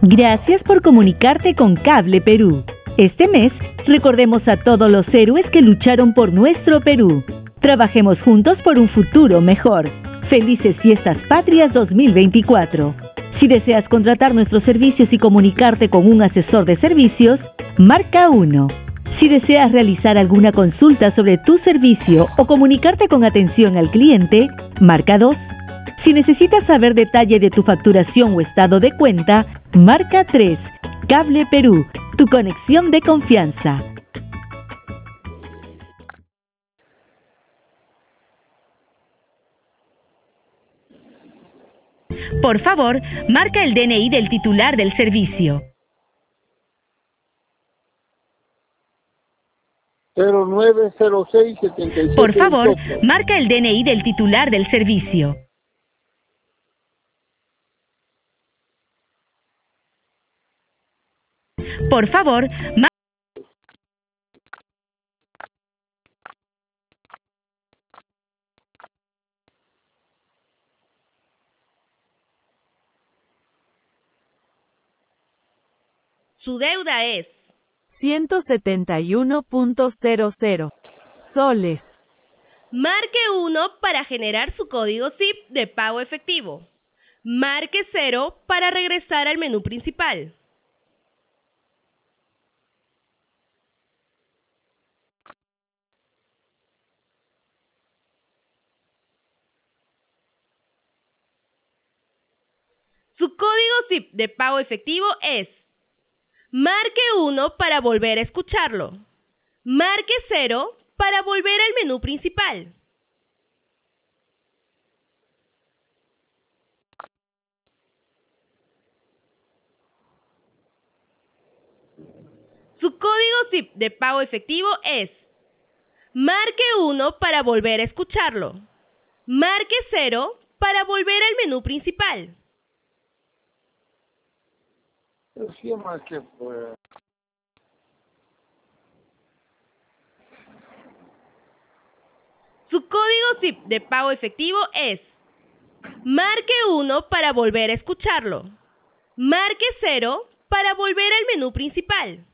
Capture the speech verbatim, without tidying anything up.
Gracias por comunicarte con Cable Perú. Este mes, recordemos a todos los héroes que lucharon por nuestro Perú. Trabajemos juntos por un futuro mejor. Felices Fiestas Patrias dos mil veinticuatro. Si deseas contratar nuestros servicios y comunicarte con un asesor de servicios, marca uno. Si deseas realizar alguna consulta sobre tu servicio o comunicarte con atención al cliente, marca dos. Si necesitas saber detalle de tu facturación o estado de cuenta, marca tres. Cable Perú, tu conexión de confianza. Por favor, marca el D N I del titular del servicio. cero nueve cero seis setenta y siete. Por favor, marca el D N I del titular del servicio. Por favor, marca... Su deuda es ciento setenta y uno punto cero cero soles. Marque uno para generar su código S I P de pago efectivo. Marque cero para regresar al menú principal. Su código S I P de pago efectivo es... Marque uno para volver a escucharlo. Marque cero para volver al menú principal. Su código S I P de pago efectivo es... Marque uno para volver a escucharlo. Marque cero para volver al menú principal. Sí, más que pues... Su código S I P de pago efectivo es... Marque uno para volver a escucharlo. Marque cero para volver al menú principal.